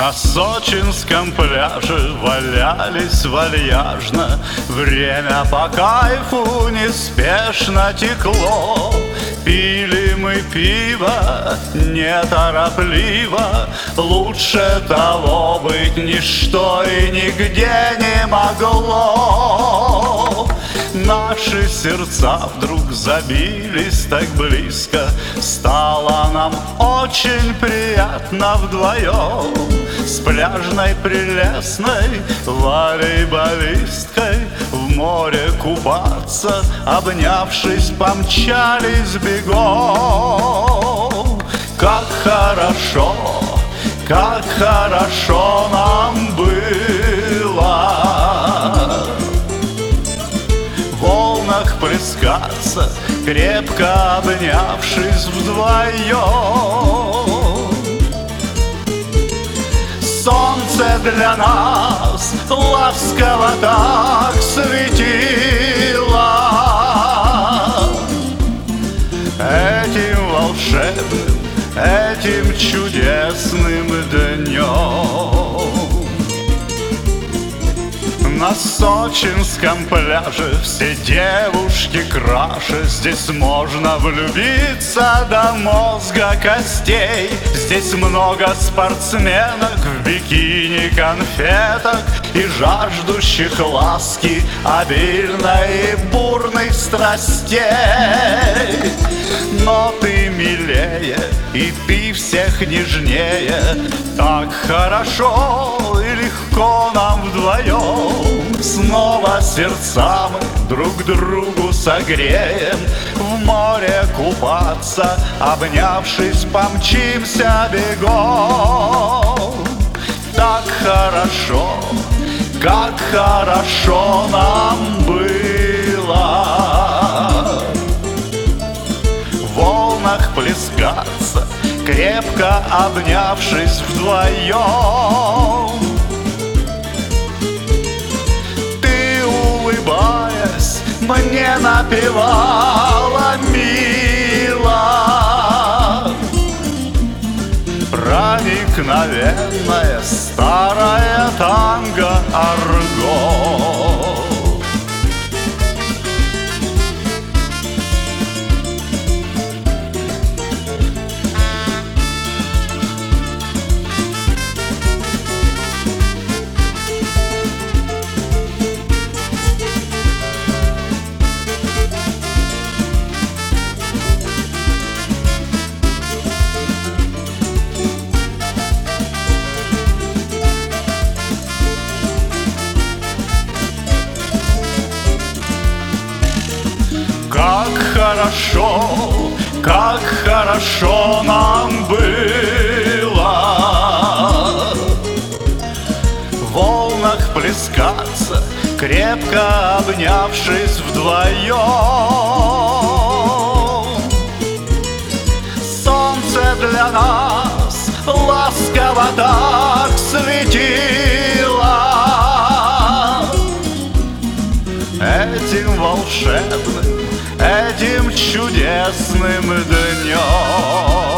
На сочинском пляже валялись вальяжно, время по кайфу неспешно текло. Пили мы пиво неторопливо, лучше того быть ничто и нигде не могло. Наши сердца вдруг забились так близко, стало нам очень приятно вдвоем. С пляжной прелестной волейболисткой в море купаться, обнявшись, помчались бегом. Как хорошо нам было в волнах плескаться, крепко обнявшись вдвоем. Солнце для нас ласково так светило этим волшебным, этим чудесным днем. На сочинском пляже все девушки краше, здесь можно влюбиться до мозга костей. Здесь много спортсменок в бикини, конфеток и жаждущих ласки, обильной и бурных страстей. Но ты милее, и ты всех нежнее, так хорошо и легко нам вдвоем. Снова сердца мы друг другу согреем, в море купаться, обнявшись, помчимся бегом. Так хорошо нам было в волнах плескаться, крепко обнявшись вдвоем. Ты, улыбаясь, мне напевала мило проникновенное старое танго арго. Как хорошо нам было в волнах плескаться, крепко обнявшись вдвоем. Солнце для нас ласково так светило этим волшебным, этим чудесным днем.